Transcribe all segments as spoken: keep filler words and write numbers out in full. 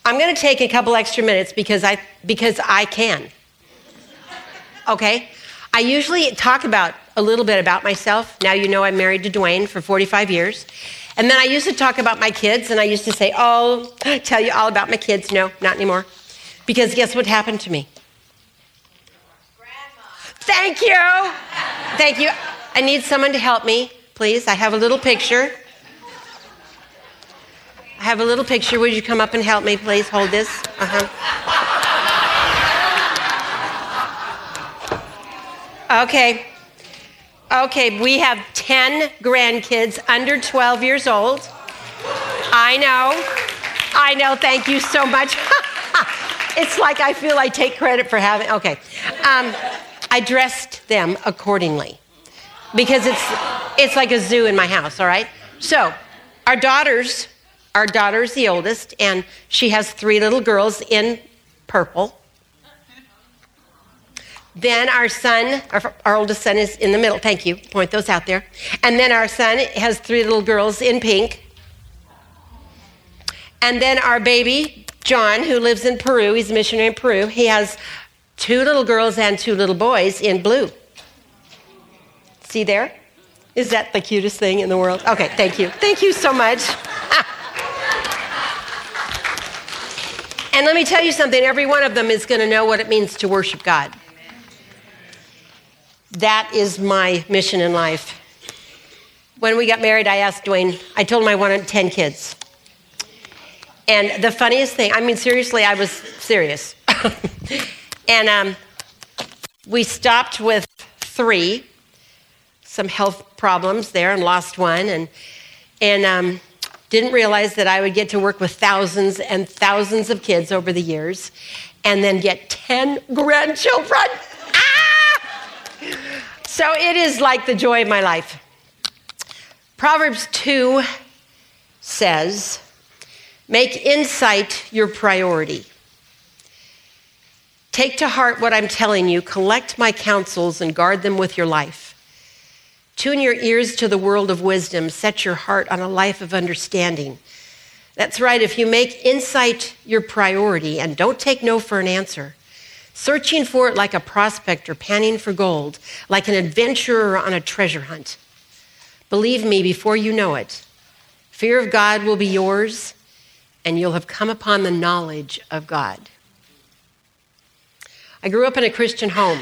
I'm going to take a couple extra minutes because I because I can. Okay? I usually talk about a little bit about myself. Now you know I'm married to Dwayne for forty-five years. And then I used to talk about my kids, and I used to say, oh, I tell you all about my kids. No, not anymore. Because guess what happened to me? Grandma. Thank you. Thank you. I need someone to help me, please. I have a little picture. I have a little picture. Would you come up and help me, please? Hold this. Uh-huh. Okay. Okay, we have ten grandkids under twelve years old. I know. I know. Thank you so much. It's like I feel I take credit for having, okay. Um, I dressed them accordingly because it's it's like a zoo in my house, all right? So our daughters, our daughter's the oldest, and she has three little girls in purple. Then our son, our, our oldest son is in the middle. Thank you. Point those out there. And then our son has three little girls in pink. And then our baby, John, who lives in Peru, he's a missionary in Peru, he has two little girls and two little boys in blue. See there? Is that the cutest thing in the world? Okay, thank you. Thank you so much. And let me tell you something. Every one of them is going to know what it means to worship God. That is my mission in life. When we got married, I asked Dwayne, I told him I wanted ten kids. And the funniest thing, I mean, seriously, I was serious. and um, we stopped with three, some health problems there, and lost one, and, and um, didn't realize that I would get to work with thousands and thousands of kids over the years, and then get ten grandchildren. So it is like the joy of my life. Proverbs two says, make insight your priority. Take to heart what I'm telling you, collect my counsels and guard them with your life. Tune your ears to the world of wisdom, set your heart on a life of understanding. That's right, if you make insight your priority and don't take no for an answer, searching for it like a prospector panning for gold, like an adventurer on a treasure hunt. Believe me, before you know it, fear of God will be yours, and you'll have come upon the knowledge of God. I grew up in a Christian home.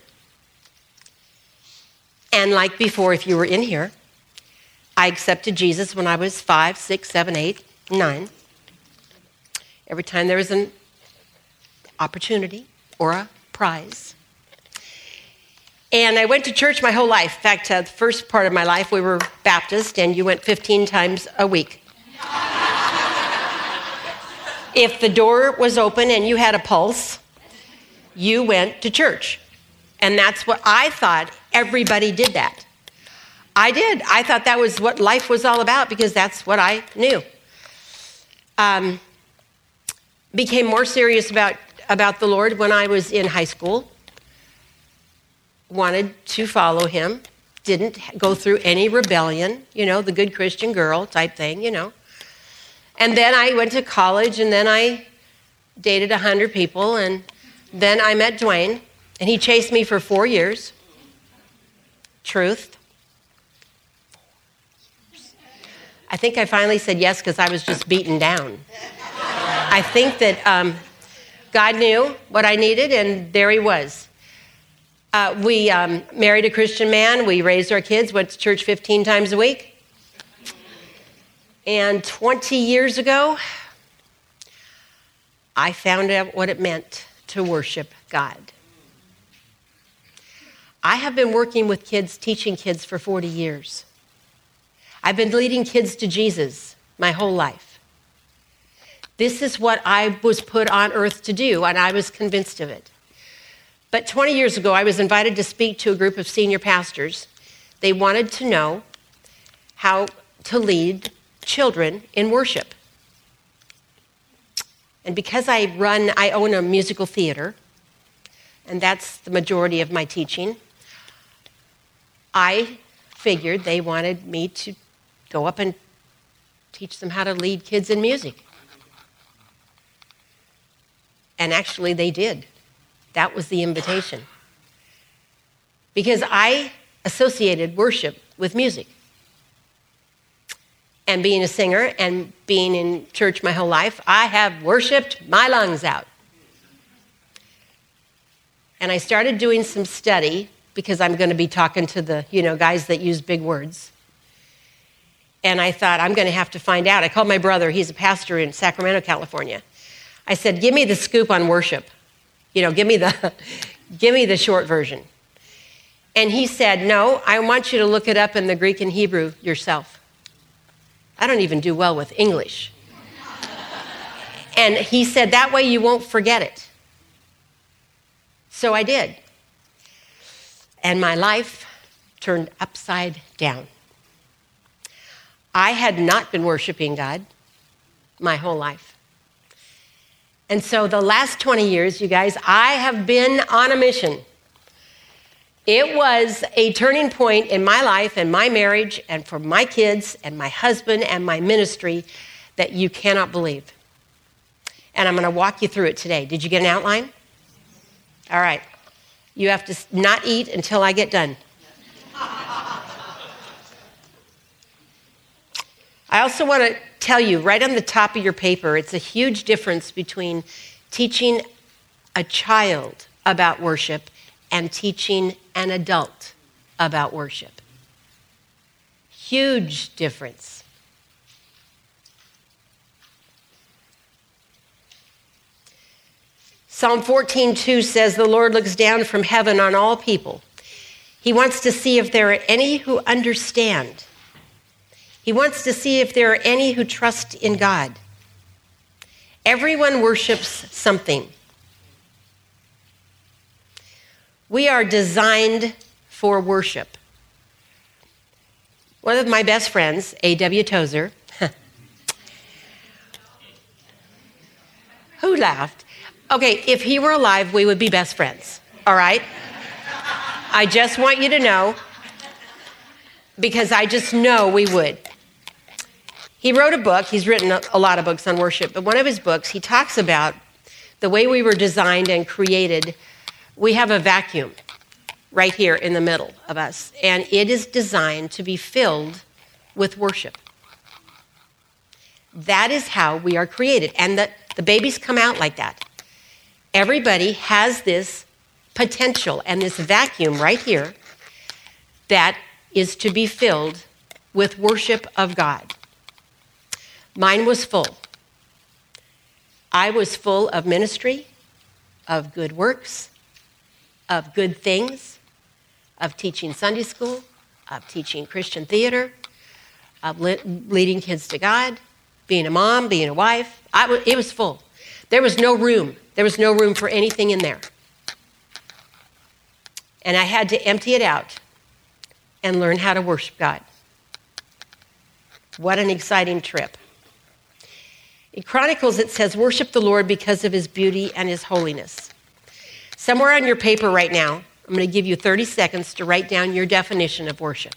And like before, if you were in here, I accepted Jesus when I was five, six, seven, eight, nine. Every time there was an opportunity or a prize. And I went to church my whole life. In fact, uh, the first part of my life, we were Baptist, and you went fifteen times a week. If the door was open and you had a pulse, you went to church. And that's what I thought everybody did that. I did. I thought that was what life was all about because that's what I knew. Um, became more serious about about the Lord when I was in high school. Wanted to follow him. Didn't go through any rebellion, you know, the good Christian girl type thing, you know. And then I went to college, and then I dated a hundred people, and then I met Dwayne, and he chased me for four years. Truth. I think I finally said yes because I was just beaten down. I think that um, God knew what I needed, and there he was. Uh, we um, married a Christian man. We raised our kids, went to church fifteen times a week. And twenty years ago, I found out what it meant to worship God. I have been working with kids, teaching kids for forty years. I've been leading kids to Jesus my whole life. This is what I was put on earth to do, and I was convinced of it. But twenty years ago, I was invited to speak to a group of senior pastors. They wanted to know how to lead children in worship. And because I run, I own a musical theater, and that's the majority of my teaching, I figured they wanted me to go up and teach them how to lead kids in music. And actually, they did. That was the invitation. Because I associated worship with music. And being a singer and being in church my whole life, I have worshiped my lungs out. And I started doing some study because I'm going to be talking to the, you know, guys that use big words. And I thought, I'm going to have to find out. I called my brother. He's a pastor in Sacramento, California. I said, give me the scoop on worship. You know, give me the, give me the short version. And he said, no, I want you to look it up in the Greek and Hebrew yourself. I don't even do well with English. And he said, that way you won't forget it. So I did. And my life turned upside down. I had not been worshiping God my whole life. And so the last twenty years, you guys, I have been on a mission. It was a turning point in my life and my marriage and for my kids and my husband and my ministry that you cannot believe. And I'm going to walk you through it today. Did you get an outline? All right. You have to not eat until I get done. I also want to tell you, right on the top of your paper, it's a huge difference between teaching a child about worship and teaching an adult about worship. Huge difference. Psalm fourteen two says, the Lord looks down from heaven on all people. He wants to see if there are any who understand. He wants to see if there are any who trust in God. Everyone worships something. We are designed for worship. One of my best friends, A W Tozer, who laughed? Okay, if he were alive, we would be best friends, all right? I just want you to know, because I just know we would. He wrote a book. He's written a lot of books on worship, but one of his books, he talks about the way we were designed and created. We have a vacuum right here in the middle of us, and it is designed to be filled with worship. That is how we are created, and the, the babies come out like that. Everybody has this potential and this vacuum right here that is to be filled with worship of God. Mine was full. I was full of ministry, of good works, of good things, of teaching Sunday school, of teaching Christian theater, of le- leading kids to God, being a mom, being a wife. I w- it was full. There was no room. There was no room for anything in there. And I had to empty it out and learn how to worship God. What an exciting trip. In Chronicles, it says, worship the Lord because of his beauty and his holiness. Somewhere on your paper right now, I'm going to give you thirty seconds to write down your definition of worship.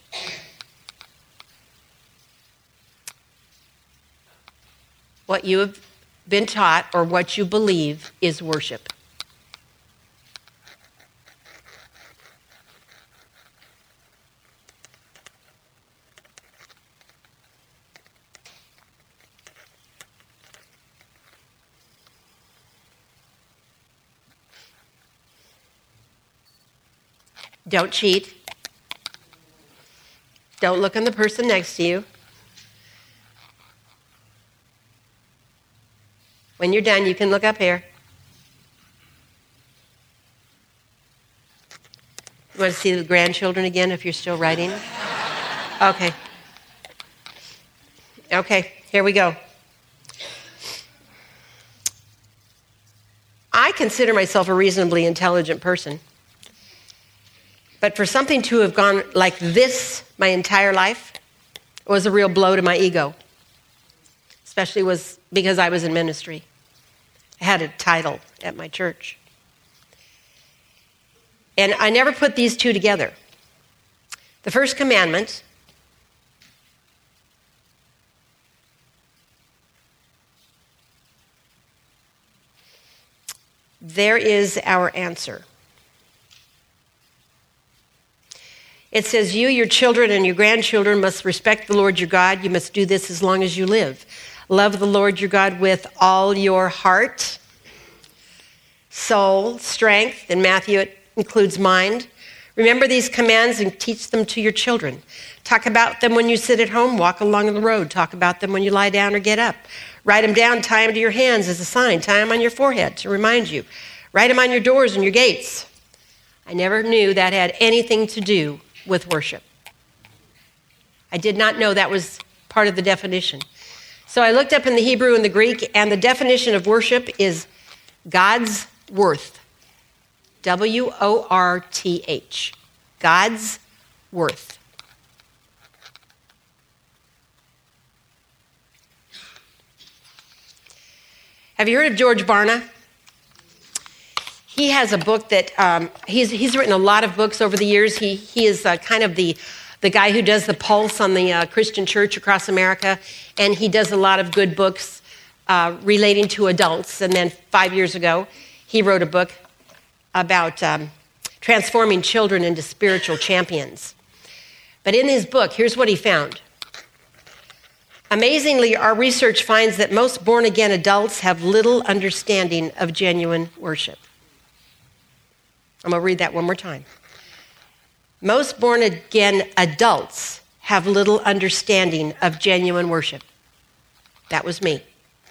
What you have been taught or what you believe is worship. Don't cheat. Don't look on the person next to you. When you're done, you can look up here. You want to see the grandchildren again if you're still writing? Okay. Okay, here we go. I consider myself a reasonably intelligent person. But for something to have gone like this my entire life was a real blow to my ego, especially was because I was in ministry. I had a title at my church. And I never put these two together. The first commandment There is our answer. It says, you, your children, and your grandchildren must respect the Lord your God. You must do this as long as you live. Love the Lord your God with all your heart, soul, strength. In Matthew, it includes mind. Remember these commands and teach them to your children. Talk about them when you sit at home, walk along the road. Talk about them when you lie down or get up. Write them down, tie them to your hands as a sign. Tie them on your forehead to remind you. Write them on your doors and your gates. I never knew that had anything to do with worship. I did not know that was part of the definition. So I looked up in the Hebrew and the Greek, and the definition of worship is God's worth. W O R T H. God's worth. Have you heard of George Barna? He has a book that, um, he's, he's written a lot of books over the years. He, he is uh, kind of the, the guy who does the pulse on the uh, Christian church across America, and he does a lot of good books uh, relating to adults. And then five years ago, he wrote a book about um, transforming children into spiritual champions. But in his book, here's what he found. Amazingly, our research finds that most born-again adults have little understanding of genuine worship. I'm going to read that one more time. Most born-again adults have little understanding of genuine worship. That was me.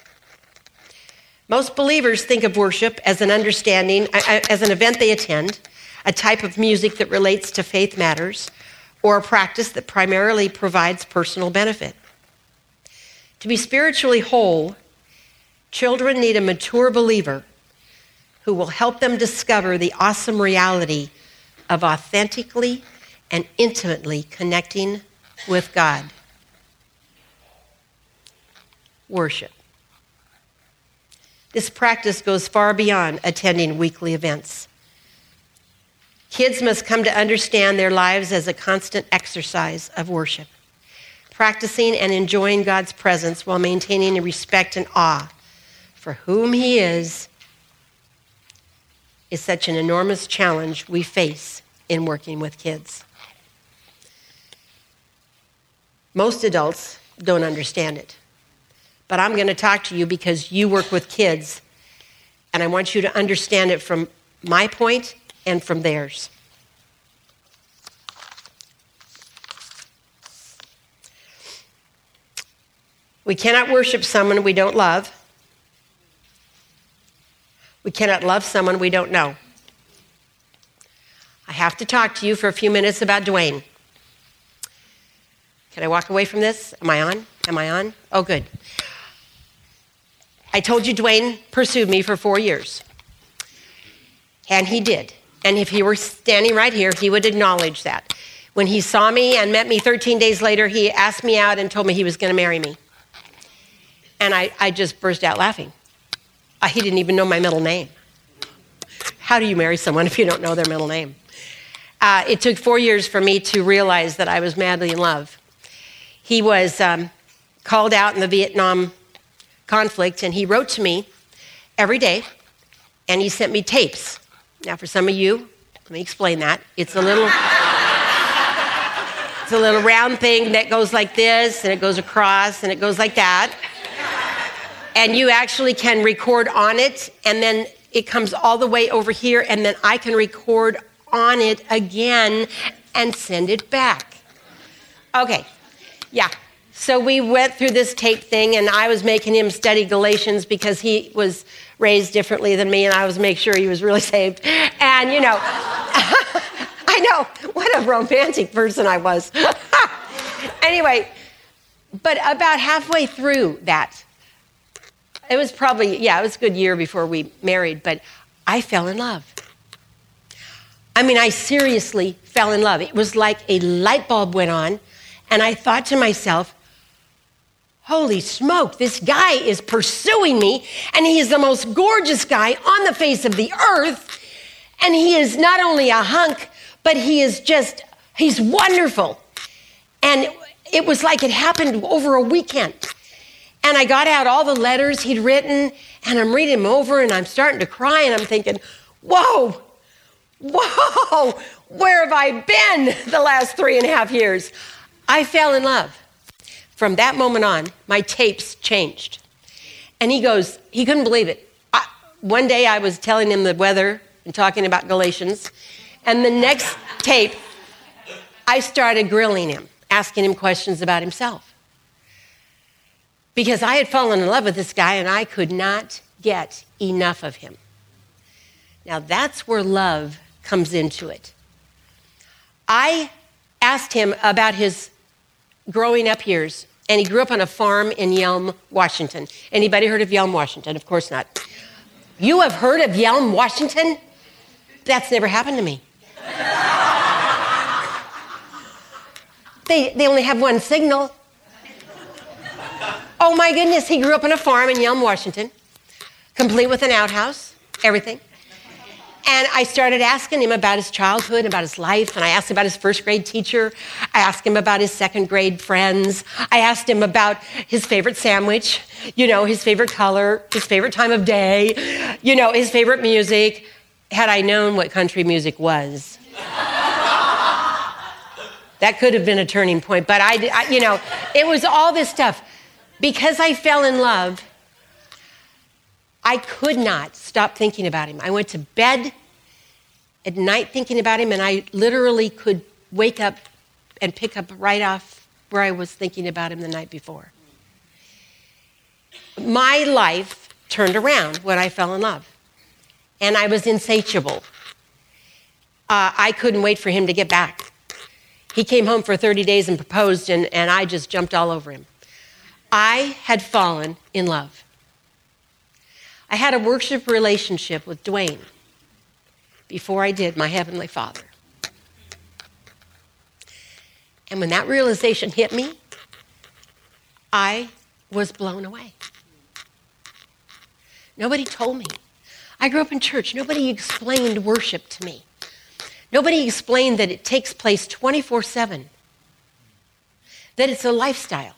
Most believers think of worship as an understanding, as an event they attend, a type of music that relates to faith matters, or a practice that primarily provides personal benefit. To be spiritually whole, children need a mature believer who will help them discover the awesome reality of authentically and intimately connecting with God. Worship. This practice goes far beyond attending weekly events. Kids must come to understand their lives as a constant exercise of worship, practicing and enjoying God's presence while maintaining a respect and awe for whom He is, is such an enormous challenge we face in working with kids. Most adults don't understand it, but I'm going to talk to you because you work with kids, and I want you to understand it from my point and from theirs. We cannot worship someone we don't love. We cannot love someone we don't know. I have to talk to you for a few minutes about Dwayne. Can I walk away from this? Am I on? Am I on? Oh, good. I told you Dwayne pursued me for four years. And he did. And if he were standing right here, he would acknowledge that. When he saw me and met me thirteen days later, he asked me out and told me he was going to marry me. And I, I just burst out laughing. Uh, he didn't even know my middle name. How do you marry someone if you don't know their middle name? Uh, it took four years for me to realize that I was madly in love. He was um, called out in the Vietnam conflict, and he wrote to me every day, and he sent me tapes. Now, for some of you, let me explain that. It's a little, it's a little round thing that goes like this, and it goes across, and it goes like that. And you actually can record on it, and then it comes all the way over here, and then I can record on it again and send it back. Okay, yeah. So we went through this tape thing, and I was making him study Galatians because he was raised differently than me, and I was making sure he was really saved. And, you know, I know, what a romantic person I was. Anyway, but about halfway through that, it was probably, yeah, it was a good year before we married, but I fell in love. I mean, I seriously fell in love. It was like a light bulb went on, and I thought to myself, holy smoke, this guy is pursuing me, and he is the most gorgeous guy on the face of the earth, and he is not only a hunk, but he is just, he's wonderful. And it was like it happened over a weekend. And I got out all the letters he'd written, and I'm reading them over, and I'm starting to cry, and I'm thinking, whoa, whoa, where have I been the last three and a half years? I fell in love. From that moment on, my tapes changed. And he goes, he couldn't believe it. I, one day I was telling him the weather and talking about Galatians, and the next tape, I started grilling him, asking him questions about himself. Because I had fallen in love with this guy and I could not get enough of him. Now that's where love comes into it. I asked him about his growing up years, and he grew up on a farm in Yelm, Washington. Anybody heard of Yelm, Washington? Of course not. You have heard of Yelm, Washington? That's never happened to me. they, they only have one signal. Oh my goodness, he grew up on a farm in Yelm, Washington, complete with an outhouse, everything. And I started asking him about his childhood, about his life, and I asked him about his first grade teacher. I asked him about his second grade friends. I asked him about his favorite sandwich, you know, his favorite color, his favorite time of day, you know, his favorite music. Had I known what country music was, that could have been a turning point. But I, I you know, it was all this stuff. Because I fell in love, I could not stop thinking about him. I went to bed at night thinking about him, and I literally could wake up and pick up right off where I was thinking about him the night before. My life turned around when I fell in love, and I was insatiable. Uh, I couldn't wait for him to get back. He came home for thirty days and proposed, and, and I just jumped all over him. I had fallen in love. I had a worship relationship with Dwayne before I did my Heavenly Father. And when that realization hit me, I was blown away. Nobody told me. I grew up in church. Nobody explained worship to me. Nobody explained that it takes place twenty-four seven, that it's a lifestyle,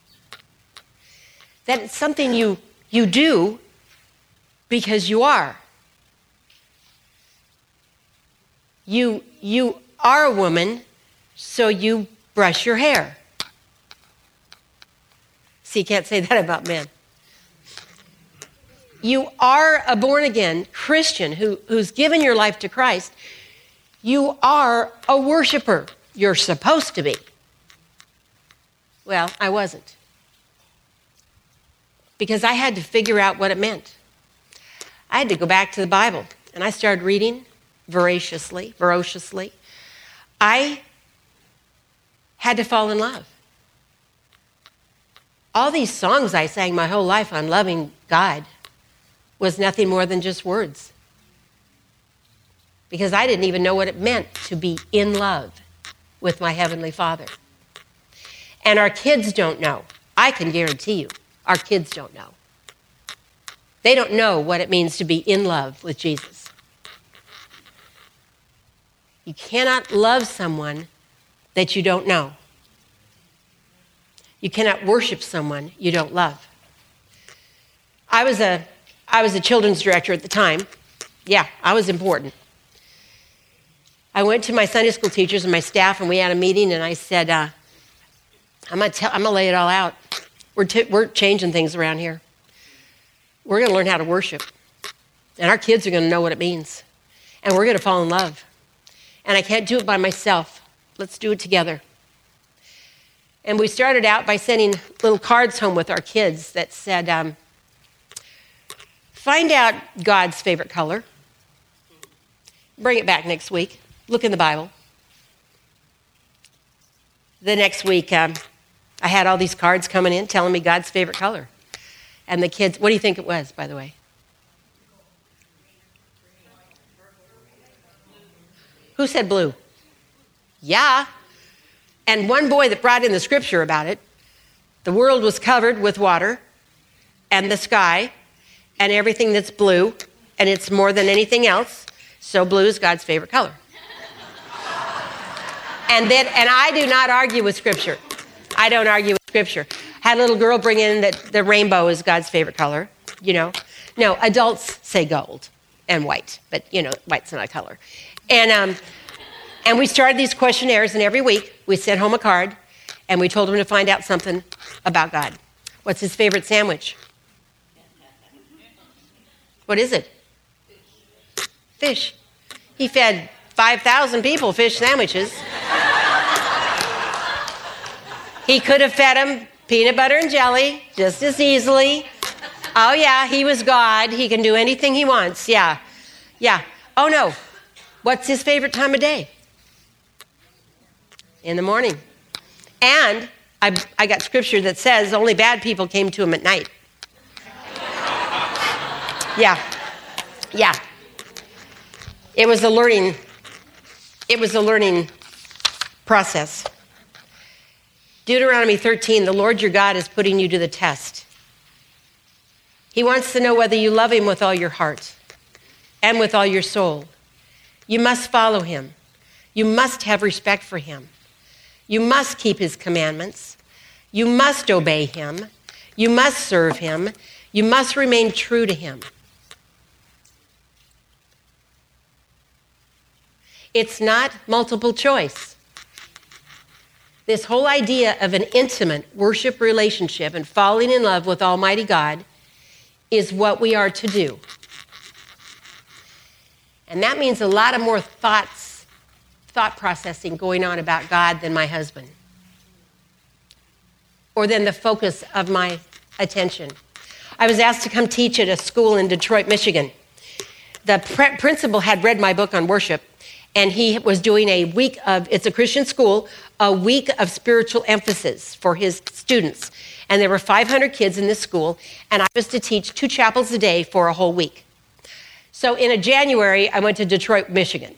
that it's something you, you do because you are. You, you are a woman, so you brush your hair. See, you can't say that about men. You are a born-again Christian who, who's given your life to Christ. You are a worshiper. You're supposed to be. Well, I wasn't. Because I had to figure out what it meant. I had to go back to the Bible, and I started reading voraciously, voraciously. I had to fall in love. All these songs I sang my whole life on loving God was nothing more than just words. Because I didn't even know what it meant to be in love with my Heavenly Father. And our kids don't know. I can guarantee you. Our kids don't know. They don't know what it means to be in love with Jesus. You cannot love someone that you don't know. You cannot worship someone you don't love. I was a, I was a children's director at the time. Yeah, I was important. I went to my Sunday school teachers and my staff, and we had a meeting, and I said, uh, I'm going to I'm going to lay it all out. We're, t- we're changing things around here. We're going to learn how to worship. And our kids are going to know what it means. And we're going to fall in love. And I can't do it by myself. Let's do it together. And we started out by sending little cards home with our kids that said, um, find out God's favorite color. Bring it back next week. Look in the Bible. The next week, um, I had all these cards coming in telling me God's favorite color. And the kids, what do you think it was, by the way? Who said blue? Yeah. And one boy that brought in the scripture about it, the world was covered with water and the sky and everything that's blue, and it's more than anything else, so blue is God's favorite color. And then, and I do not argue with scripture. I don't argue with scripture. Had a little girl bring in that the rainbow is God's favorite color, you know. No, adults say gold and white, but, you know, white's not a color. And, um, and we started these questionnaires, and every week we sent home a card, and we told them to find out something about God. What's his favorite sandwich? What is it? Fish. He fed five thousand people fish sandwiches. He could have fed them peanut butter and jelly just as easily. Oh, yeah, he was God. He can do anything he wants. Yeah, yeah. Oh, no. What's his favorite time of day? In the morning. And I, I got scripture that says only bad people came to him at night. Yeah, yeah. It was a learning, it was a learning process. Deuteronomy thirteen, the Lord your God is putting you to the test. He wants to know whether you love him with all your heart and with all your soul. You must follow him. You must have respect for him. You must keep his commandments. You must obey him. You must serve him. You must remain true to him. It's not multiple choice. This whole idea of an intimate worship relationship and falling in love with Almighty God is what we are to do. And that means a lot of more thoughts, thought processing going on about God than my husband, or than the focus of my attention. I was asked to come teach at a school in Detroit, Michigan. The pre- principal had read my book on worship, and he was doing a week of, it's a Christian school, a week of spiritual emphasis for his students. And there were five hundred kids in this school, and I was to teach two chapels a day for a whole week. So in a January, I went to Detroit, Michigan.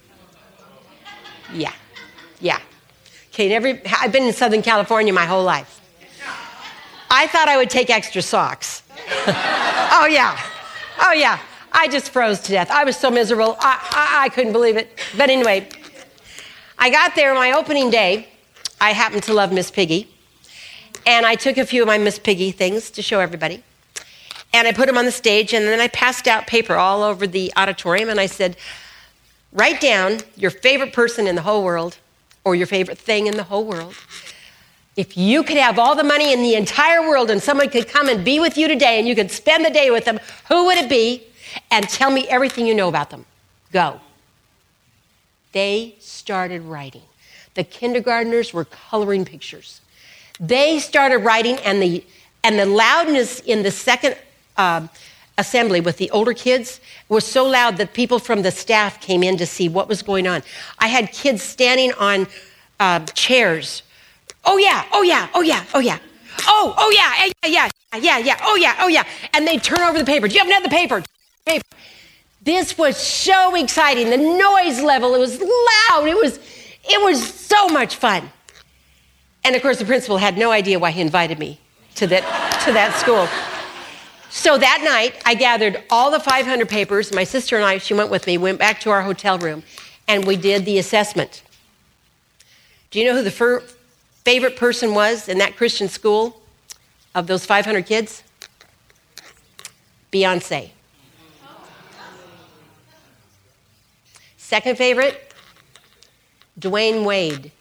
Yeah, yeah. Okay, every, I've been in Southern California my whole life. I thought I would take extra socks. Oh, yeah. Oh, yeah. I just froze to death. I was so miserable. I, I, I couldn't believe it. But anyway, I got there my opening day. I happened to love Miss Piggy. And I took a few of my Miss Piggy things to show everybody. And I put them on the stage, and then I passed out paper all over the auditorium, and I said, write down your favorite person in the whole world, or your favorite thing in the whole world. If you could have all the money in the entire world and someone could come and be with you today and you could spend the day with them, who would it be? And tell me everything you know about them. Go. They started writing. The kindergartners were coloring pictures. They started writing, and the and the loudness in the second uh, assembly with the older kids was so loud that people from the staff came in to see what was going on. I had kids standing on uh, chairs. Oh yeah, oh yeah, oh yeah, oh yeah. Oh, oh yeah, yeah, yeah, yeah, yeah, oh yeah, oh yeah. And they turn over the paper. Do you have another paper? Paper. This was so exciting. The noise level, it was loud. It was, it was so much fun. And of course, the principal had no idea why he invited me to that, to that school. So that night, I gathered all the five hundred papers. My sister and I, she went with me, went back to our hotel room, and we did the assessment. Do you know who the fir- favorite person was in that Christian school of those five hundred kids? Beyonce. Second favorite, Dwayne Wade.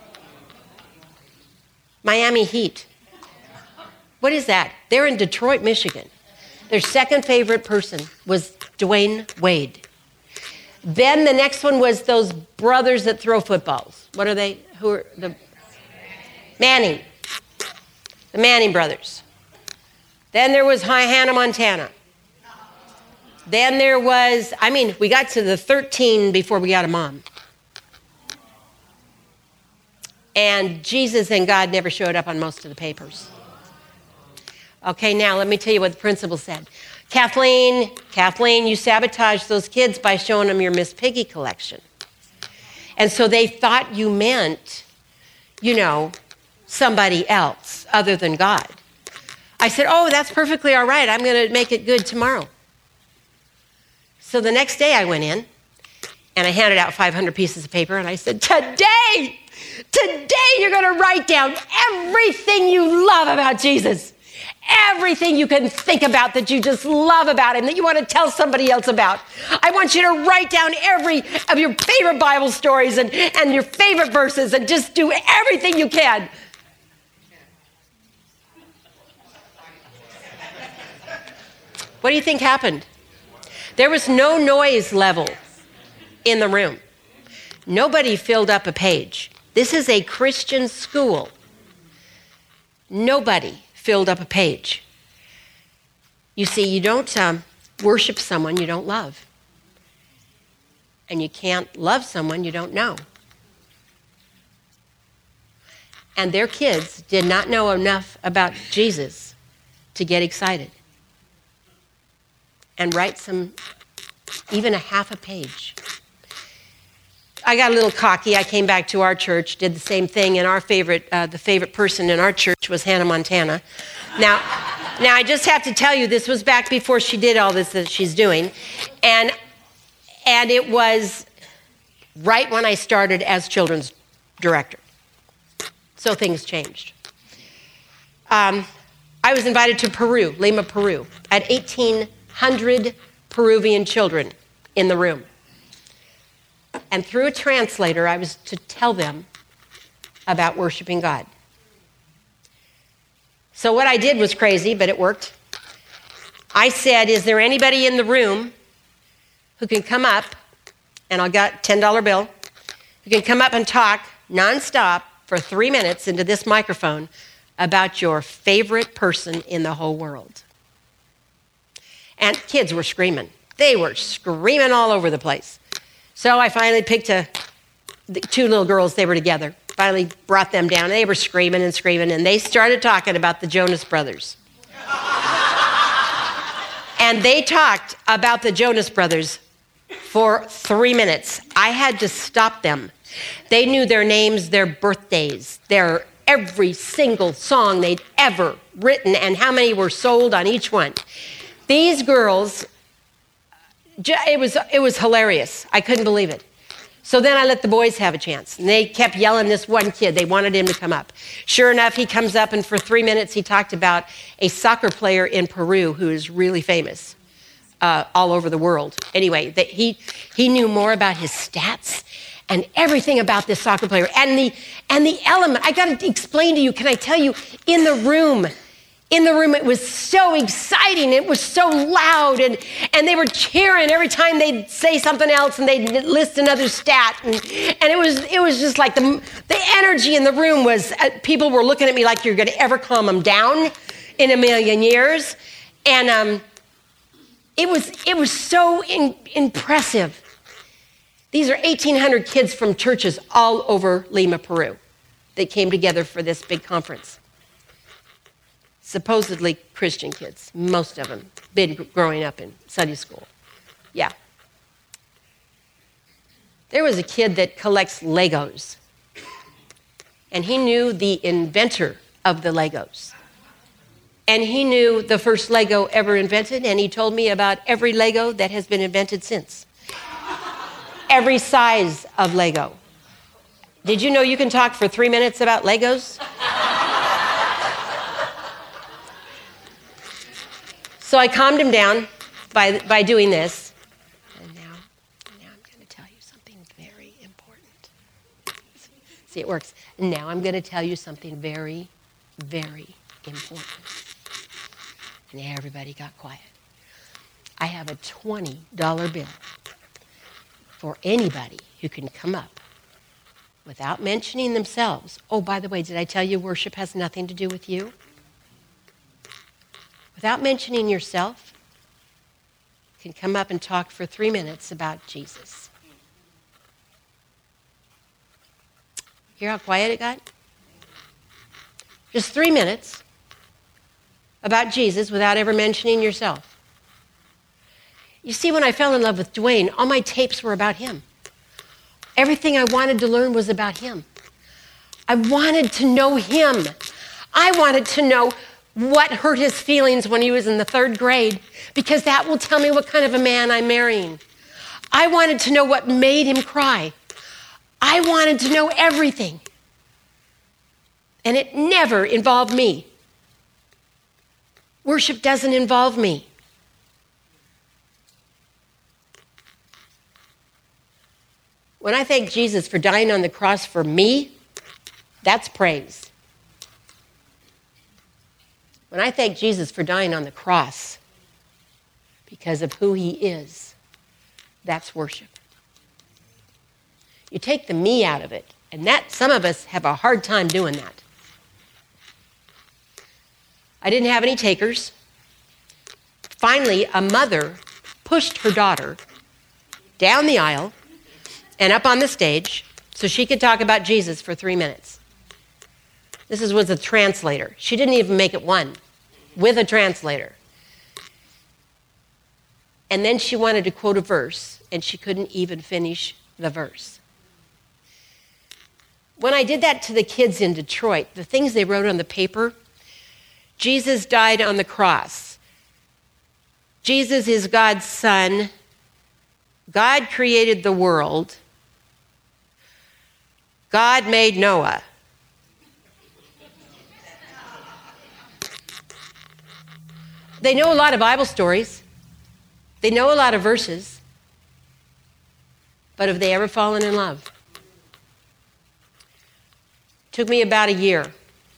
Miami Heat. What is that? They're in Detroit, Michigan. Their second favorite person was Dwayne Wade. Then the next one was those brothers that throw footballs. What are they? Who are the Manning? The Manning brothers. Then there was Hannah Montana. Then there was, I mean, we got to the thirteen before we got a mom. And Jesus and God never showed up on most of the papers. Okay, now let me tell you what the principal said. Kathleen, Kathleen, you sabotaged those kids by showing them your Miss Piggy collection. And so they thought you meant, you know, somebody else other than God. I said, oh, that's perfectly all right. I'm going to make it good tomorrow. So the next day I went in and I handed out five hundred pieces of paper and I said, today, Today you're going to write down everything you love about Jesus. Everything you can think about that you just love about him, that you want to tell somebody else about. I want you to write down every of your favorite Bible stories and, and your favorite verses and just do everything you can. What do you think happened? There was no noise level in the room. Nobody filled up a page. This is a Christian school. Nobody filled up a page. You see, you don't um, worship someone you don't love. And you can't love someone you don't know. And their kids did not know enough about Jesus to get excited and write some, even a half a page. I got a little cocky. I came back to our church, did the same thing, and our favorite, uh, the favorite person in our church was Hannah Montana. Now, now I just have to tell you, this was back before she did all this that she's doing, and and it was right when I started as children's director. So things changed. Um, I was invited to Peru, Lima, Peru. I had eighteen hundred Peruvian children in the room. And through a translator, I was to tell them about worshiping God. So what I did was crazy, but it worked. I said, is there anybody in the room who can come up, and I'll get a ten dollar bill, who can come up and talk nonstop for three minutes into this microphone about your favorite person in the whole world? And kids were screaming. They were screaming all over the place. So I finally picked a, the two little girls, they were together, finally brought them down. They were screaming and screaming, and they started talking about the Jonas Brothers. And they talked about the Jonas Brothers for three minutes. I had to stop them. They knew their names, their birthdays, their every single song they'd ever written, and how many were sold on each one. These girls, it was, it was hilarious. I couldn't believe it. So then I let the boys have a chance. And they kept yelling this one kid. They wanted him to come up. Sure enough, he comes up, and for three minutes he talked about a soccer player in Peru who is really famous uh, all over the world. Anyway, that he, he knew more about his stats and everything about this soccer player. And the, and the element, I got to explain to you, can I tell you, in the room, In the room, it was so exciting. It was so loud, and, and they were cheering every time they'd say something else, and they'd list another stat. And, and it was it was just like the, the energy in the room was, uh, people were looking at me like, you're going to ever calm them down in a million years. And um, it was it was so in, impressive. These are eighteen hundred kids from churches all over Lima, Peru, that came together for this big conference. Supposedly Christian kids, most of them, been growing up in Sunday school. Yeah. There was a kid that collects Legos, and he knew the inventor of the Legos. And he knew the first Lego ever invented, and he told me about every Lego that has been invented since. Every size of Lego. Did you know you can talk for three minutes about Legos? So I calmed him down by, by doing this. And now, now I'm going to tell you something very important. See, it works. Now I'm going to tell you something very, very important. And everybody got quiet. I have a twenty dollar bill for anybody who can come up without mentioning themselves. Oh, by the way, did I tell you worship has nothing to do with you? Without mentioning yourself, can come up and talk for three minutes about Jesus. Hear how quiet it got? Just three minutes about Jesus without ever mentioning yourself. You see, when I fell in love with Dwayne, all my tapes were about him. Everything I wanted to learn was about him. I wanted to know him. I wanted to know what hurt his feelings when he was in the third grade, because that will tell me what kind of a man I'm marrying. I wanted to know what made him cry. I wanted to know everything. And it never involved me. Worship doesn't involve me. When I thank Jesus for dying on the cross for me, that's praise. When I thank Jesus for dying on the cross because of who he is, that's worship. You take the me out of it, and that some of us have a hard time doing that. I didn't have any takers. Finally, a mother pushed her daughter down the aisle and up on the stage so she could talk about Jesus for three minutes. This is, was a translator. She didn't even make it one, with a translator. And then she wanted to quote a verse, and she couldn't even finish the verse. When I did that to the kids in Detroit, the things they wrote on the paper, Jesus died on the cross. Jesus is God's son. God created the world. God made Noah. They know a lot of Bible stories. They know a lot of verses. But have they ever fallen in love? Took me about a year.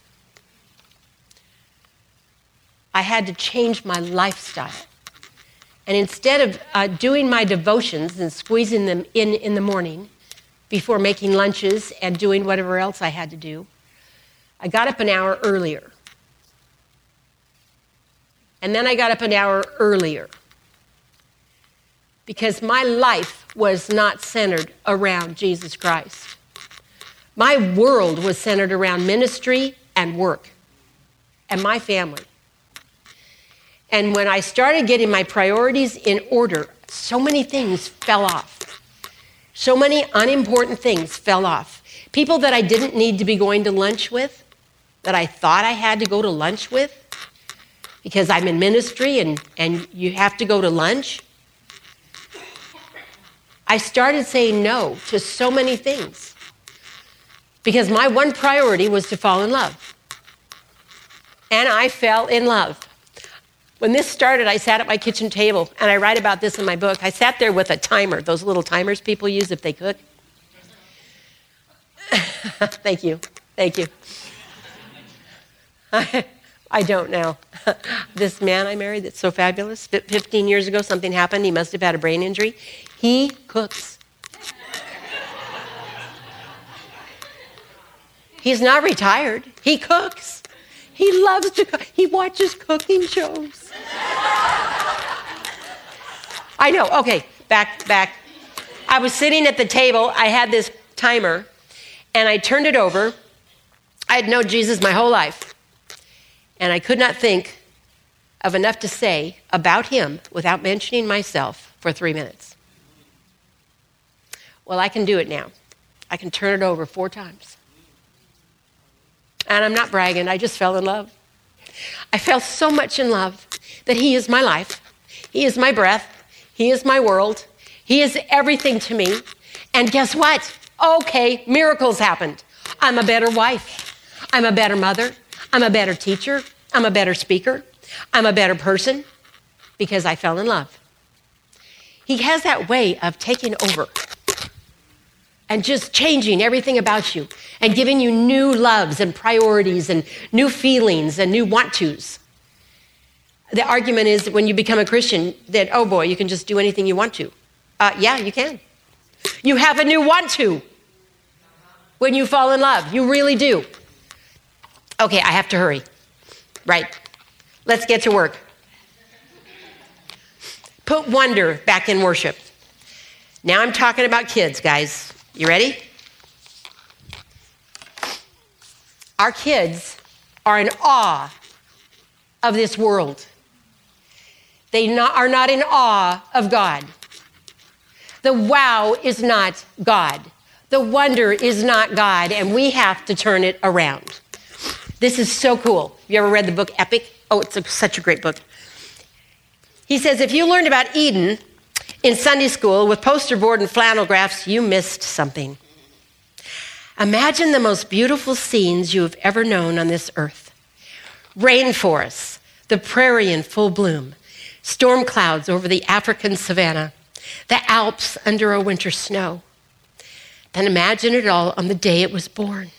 I had to change my lifestyle. And instead of uh, doing my devotions and squeezing them in in the morning before making lunches and doing whatever else I had to do, I got up an hour earlier. And then I got up an hour earlier because my life was not centered around Jesus Christ. My world was centered around ministry and work and my family. And when I started getting my priorities in order, so many things fell off. So many unimportant things fell off. People that I didn't need to be going to lunch with, that I thought I had to go to lunch with, because I'm in ministry and, and you have to go to lunch. I started saying no to so many things because my one priority was to fall in love. And I fell in love. When this started, I sat at my kitchen table, and I write about this in my book. I sat there with a timer, those little timers people use if they cook. Thank you. Thank you. I, I don't now. This man I married that's so fabulous, fifteen years ago, something happened. He must have had a brain injury. He cooks. He's not retired. He cooks. He loves to cook. He watches cooking shows. I know. Okay, back, back. I was sitting at the table. I had this timer, and I turned it over. I had known Jesus my whole life, and I could not think of enough to say about him without mentioning myself for three minutes. Well, I can do it now. I can turn it over four times. And I'm not bragging, I just fell in love. I fell so much in love that he is my life. He is my breath. He is my world. He is everything to me. And guess what? Okay, miracles happened. I'm a better wife. I'm a better mother. I'm a better teacher. I'm a better speaker. I'm a better person because I fell in love. He has that way of taking over and just changing everything about you and giving you new loves and priorities and new feelings and new want-tos. The argument is that when you become a Christian that, oh boy, you can just do anything you want to. Uh, yeah, you can. You have a new want-to when you fall in love. You really do. Okay, I have to hurry. Right. Let's get to work. Put wonder back in worship. Now I'm talking about kids, guys. You ready? Our kids are in awe of this world. They not, are not in awe of God. The wow is not God. The wonder is not God, and we have to turn it around. This is so cool. You ever read the book Epic? Oh, it's a, such a great book. He says, if you learned about Eden in Sunday school with poster board and flannel graphs, you missed something. Imagine the most beautiful scenes you have ever known on this earth. Rainforests, the prairie in full bloom, storm clouds over the African savanna, the Alps under a winter snow. Then imagine it all on the day it was born.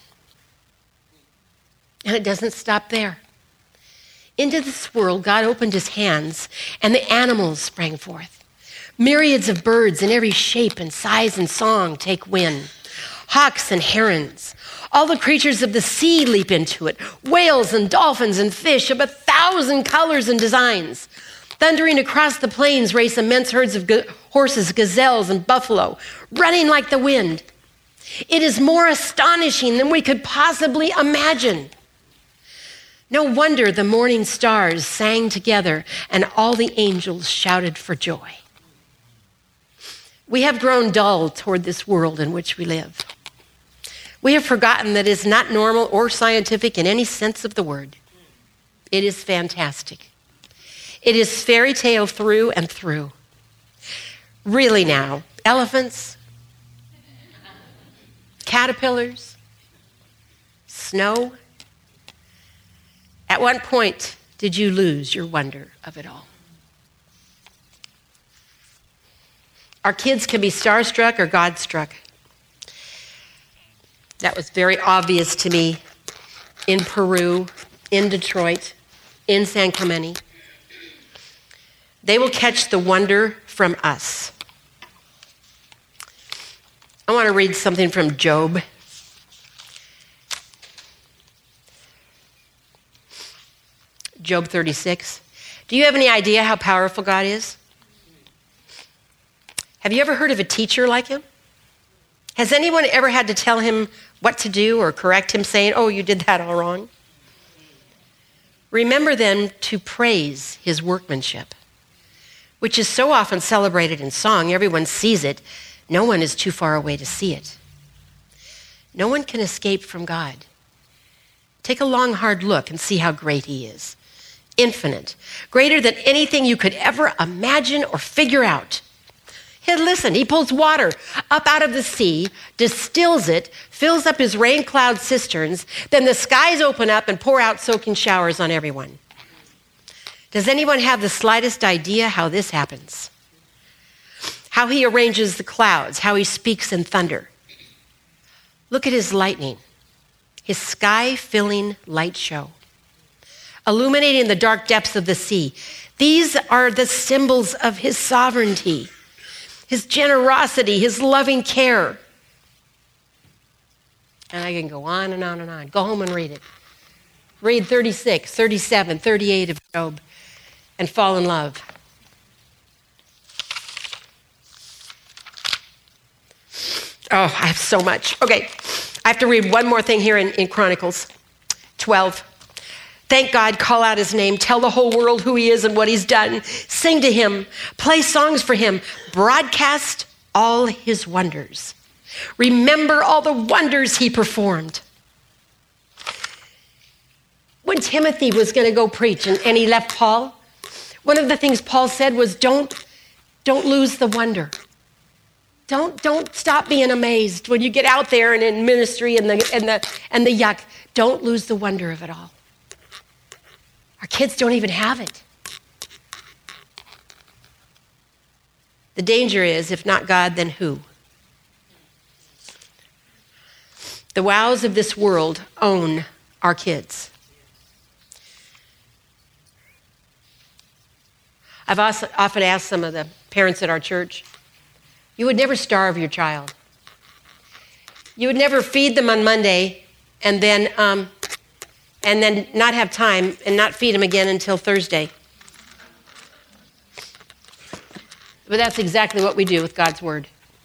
And it doesn't stop there. Into this world, God opened his hands, and the animals sprang forth. Myriads of birds in every shape and size and song take wing. Hawks and herons. All the creatures of the sea leap into it. Whales and dolphins and fish of a thousand colors and designs. Thundering across the plains race immense herds of go- horses, gazelles, and buffalo, running like the wind. It is more astonishing than we could possibly imagine. No wonder the morning stars sang together and all the angels shouted for joy. We have grown dull toward this world in which we live. We have forgotten that it is not normal or scientific in any sense of the word. It is fantastic. It is fairy tale through and through. Really now, elephants, caterpillars, snow. At what point did you lose your wonder of it all? Our kids can be starstruck or God-struck. That was very obvious to me in Peru, in Detroit, in San Clemente. They will catch the wonder from us. I want to read something from Job. Job thirty-six. Do you have any idea how powerful God is? Have you ever heard of a teacher like him? Has anyone ever had to tell him what to do or correct him, saying, oh, you did that all wrong? Remember then to praise his workmanship, which is so often celebrated in song. Everyone sees it. No one is too far away to see it. No one can escape from God. Take a long, hard look and see how great he is. Infinite, greater than anything you could ever imagine or figure out. Hey, listen, he pulls water up out of the sea, distills it, fills up his rain cloud cisterns, then the skies open up and pour out soaking showers on everyone. Does anyone have the slightest idea how this happens? How he arranges the clouds, how he speaks in thunder. Look at his lightning, his sky-filling light show, illuminating the dark depths of the sea. These are the symbols of his sovereignty, his generosity, his loving care. And I can go on and on and on. Go home and read it. Read thirty-six, thirty-seven, thirty-eight of Job and fall in love. Oh, I have so much. Okay, I have to read one more thing here in, in Chronicles twelve. Thank God, call out his name, tell the whole world who he is and what he's done. Sing to him, play songs for him, broadcast all his wonders. Remember all the wonders he performed. When Timothy was going to go preach and, and he left Paul, one of the things Paul said was, don't, don't lose the wonder. Don't, don't stop being amazed when you get out there and in ministry and the, and, the, and the yuck. Don't lose the wonder of it all. Our kids don't even have it. The danger is, if not God, then who? The wows of this world own our kids. I've also often asked some of the parents at our church, you would never starve your child. You would never feed them on Monday and then um, and then not have time and not feed them again until Thursday. But that's exactly what we do with God's word.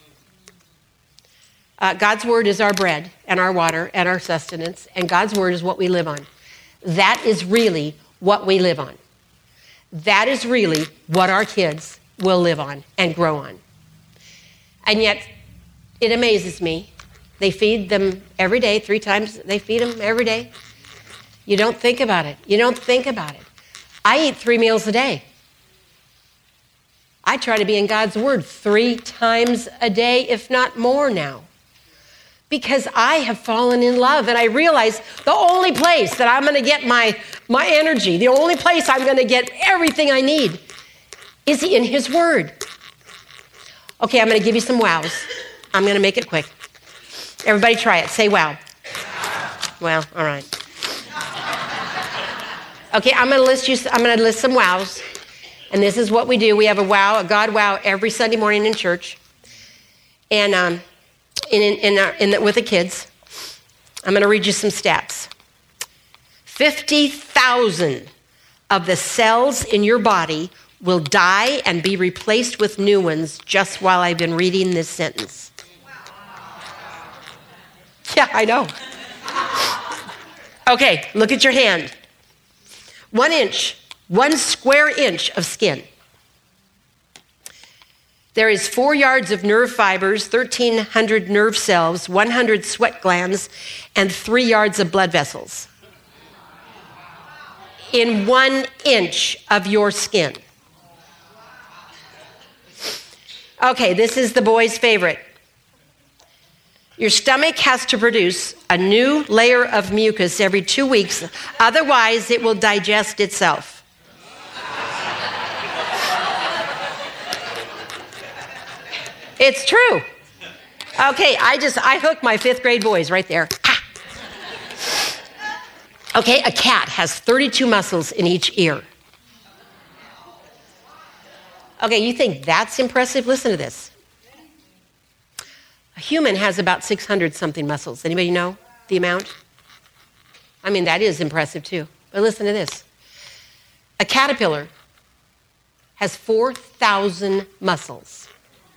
Uh, God's word is our bread and our water and our sustenance, and God's word is what we live on. That is really what we live on. That is really what our kids will live on and grow on. And yet, it amazes me. They feed them every day, three times. They feed them every day. You don't think about it. You don't think about it. I eat three meals a day. I try to be in God's word three times a day, if not more now. Because I have fallen in love, and I realize the only place that I'm going to get my, my energy, the only place I'm going to get everything I need is in his word. Okay, I'm going to give you some wows. I'm going to make it quick. Everybody try it. Say wow. Well, all right. Okay, I'm going to list you. I'm going to list some wows, and this is what we do. We have a wow, a God wow, every Sunday morning in church, and um, in in, in, our, in the, with the kids. I'm going to read you some stats. Fifty thousand of the cells in your body will die and be replaced with new ones just while I've been reading this sentence. Yeah, I know. Okay, look at your hand. One inch, one square inch of skin. There is four yards of nerve fibers, thirteen hundred nerve cells, one hundred sweat glands, and three yards of blood vessels in one inch of your skin. Okay, this is the boys' favorite. Your stomach has to produce a new layer of mucus every two weeks, otherwise it will digest itself. It's true. Okay, I just, I hooked my fifth grade boys right there. Ha! Okay, a cat has thirty-two muscles in each ear. Okay, you think that's impressive? Listen to this. A human has about six hundred something muscles. Anybody know the amount? I mean, that is impressive too. But listen to this. A caterpillar has four thousand muscles.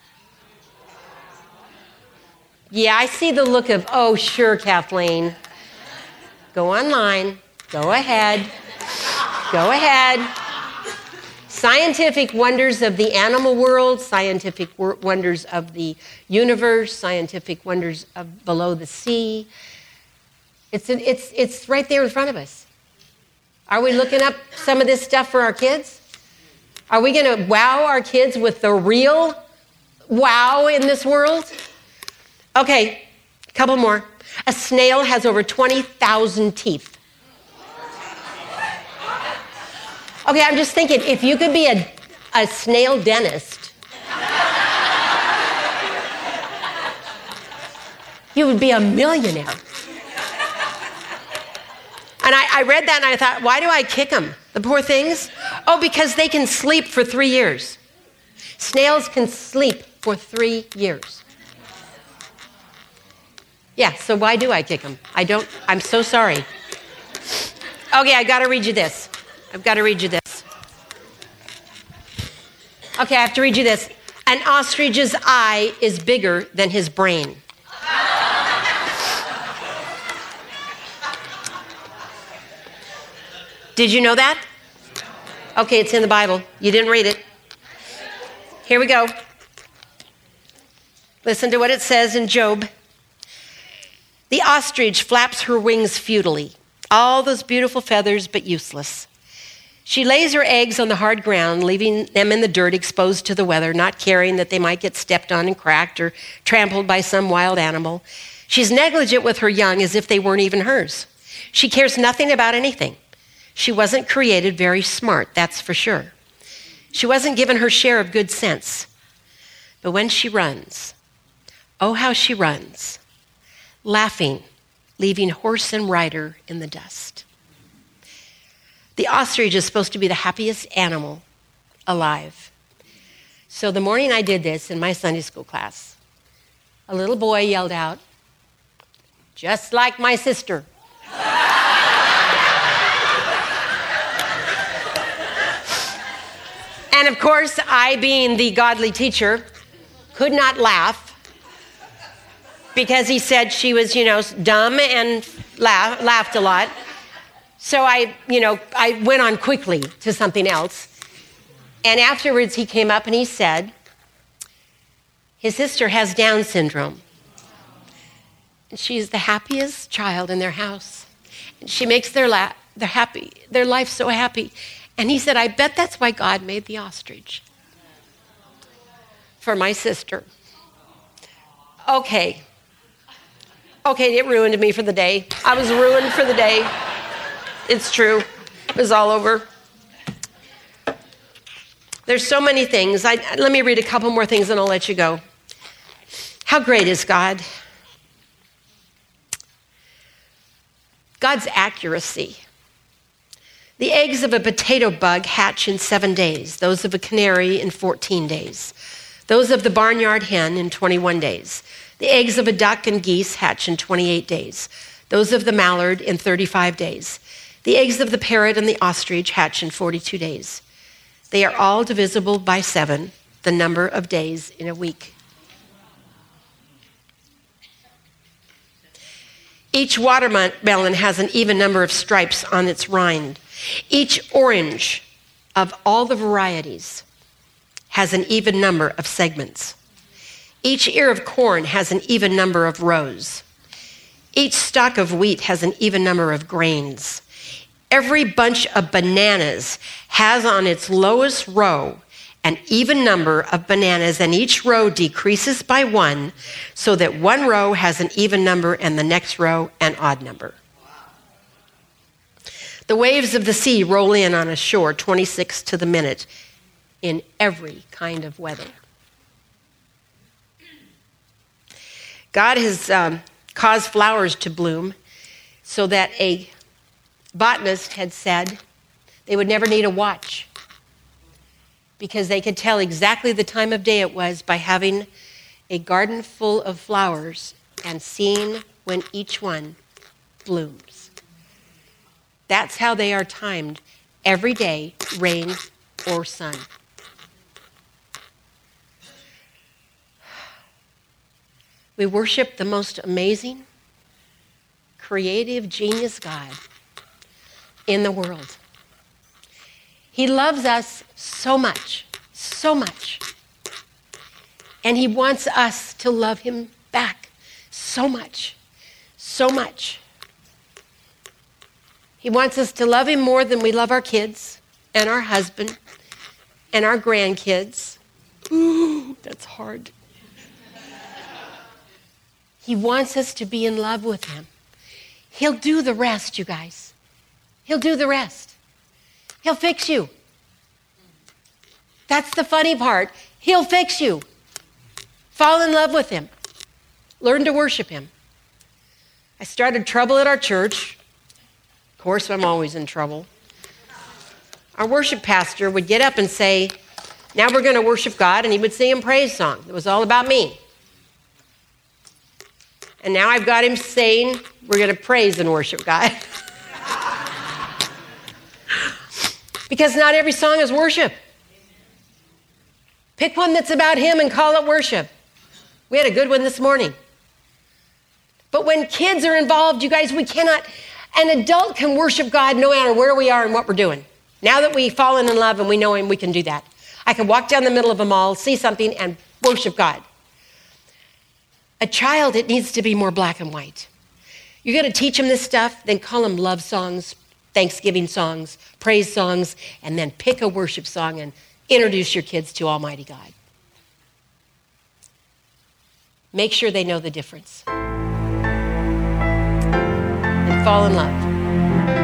Yeah, I see the look of, oh, sure, Kathleen. Go online. Go ahead. Go ahead. Scientific wonders of the animal world, scientific wonders of the universe, scientific wonders of below the sea. It's, an, it's, it's right there in front of us. Are we looking up some of this stuff for our kids? Are we going to wow our kids with the real wow in this world? Okay, a couple more. A snail has over twenty thousand teeth. Okay, I'm just thinking, if you could be a, a snail dentist, you would be a millionaire. And I, I read that and I thought, why do I kick them? The poor things? Oh, because they can sleep for three years. Snails can sleep for three years. Yeah, so why do I kick them? I don't, I'm so sorry. Okay, I gotta read you this. I've got to read you this. Okay, I have to read you this. An ostrich's eye is bigger than his brain. Did you know that? Okay, it's in the Bible. You didn't read it. Here we go. Listen to what it says in Job. The ostrich flaps her wings futilely. All those beautiful feathers, but useless. She lays her eggs on the hard ground, leaving them in the dirt exposed to the weather, not caring that they might get stepped on and cracked or trampled by some wild animal. She's negligent with her young as if they weren't even hers. She cares nothing about anything. She wasn't created very smart, that's for sure. She wasn't given her share of good sense. But when she runs, oh, how she runs, laughing, leaving horse and rider in the dust. The ostrich is supposed to be the happiest animal alive. So the morning I did this in my Sunday school class, a little boy yelled out, just like my sister. And of course, I, being the godly teacher, could not laugh because he said she was, you know, dumb and laugh, laughed a lot. So I, you know, I went on quickly to something else. And afterwards he came up and he said, his sister has Down syndrome. And she's the happiest child in their house. And she makes their, la- their, happy, their life so happy. And he said, I bet that's why God made the ostrich. For my sister. Okay. Okay, it ruined me for the day. I was ruined for the day. It's true. It was all over. There's so many things. I, let me read a couple more things and I'll let you go. How great is God? God's accuracy. The eggs of a potato bug hatch in seven days, those of a canary in fourteen days, those of the barnyard hen in twenty-one days. The eggs of a duck and geese hatch in twenty-eight days, those of the mallard in thirty-five days. The eggs of the parrot and the ostrich hatch in forty-two days. They are all divisible by seven, the number of days in a week. Each watermelon has an even number of stripes on its rind. Each orange of all the varieties has an even number of segments. Each ear of corn has an even number of rows. Each stalk of wheat has an even number of grains. Every bunch of bananas has on its lowest row an even number of bananas, and each row decreases by one, so that one row has an even number and the next row an odd number. The waves of the sea roll in on a shore twenty-six to the minute in every kind of weather. God has um, caused flowers to bloom so that a botanist had said they would never need a watch because they could tell exactly the time of day it was by having a garden full of flowers and seeing when each one blooms. That's how they are timed every day, rain or sun. We worship the most amazing, creative, genius God in the world. He loves us so much, so much. And he wants us to love him back so much, so much. He wants us to love him more than we love our kids and our husband and our grandkids. Ooh, that's hard. He wants us to be in love with him. He'll do the rest, you guys. He'll do the rest. He'll fix you. That's the funny part. He'll fix you. Fall in love with him. Learn to worship him. I started trouble at our church. Of course, I'm always in trouble. Our worship pastor would get up and say, now we're going to worship God, and he would sing a praise song. It was all about me. And now I've got him saying, we're going to praise and worship God. Because not every song is worship. Pick one that's about him and call it worship. We had a good one this morning. But when kids are involved, you guys, we cannot, an adult can worship God no matter where we are and what we're doing. Now that we've fallen in love and we know him, we can do that. I can walk down the middle of a mall, see something, and worship God. A child, it needs to be more black and white. You're going to teach them this stuff, then call them love songs, Thanksgiving songs, praise songs, and then pick a worship song and introduce your kids to Almighty God. Make sure they know the difference. And fall in love.